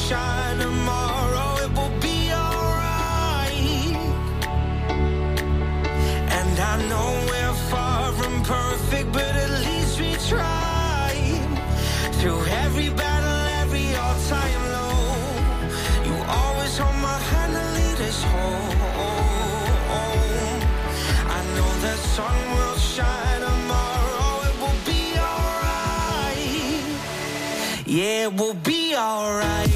shine tomorrow. It will be alright. And I know we're far from perfect, but at least we tried. Through every battle, every all-time low, you always hold my hand and lead us home. I know the sun will shine tomorrow. It will be alright. Yeah, it will be alright.